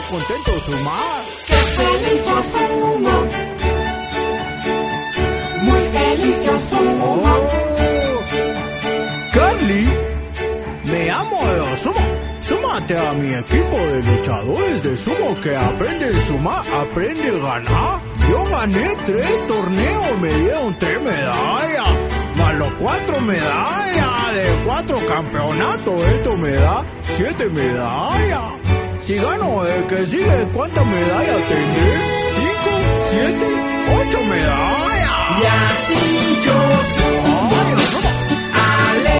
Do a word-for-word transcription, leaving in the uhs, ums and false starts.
contento sumar. ¡Qué feliz yo sumo! Muy feliz yo sumo. Oh. Carly, me amo de sumo. Súmate a mi equipo de luchadores de sumo que aprende a sumar, aprende a ganar. Yo gané tres torneos, me dieron tres medallas, más los cuatro medallas de cuatro campeonatos. Esto me da siete medallas. Si gano el que sigue, ¿cuántas medallas tendré? ¿Cinco? ¿Siete? ¿Ocho medallas? Y así yo sumo.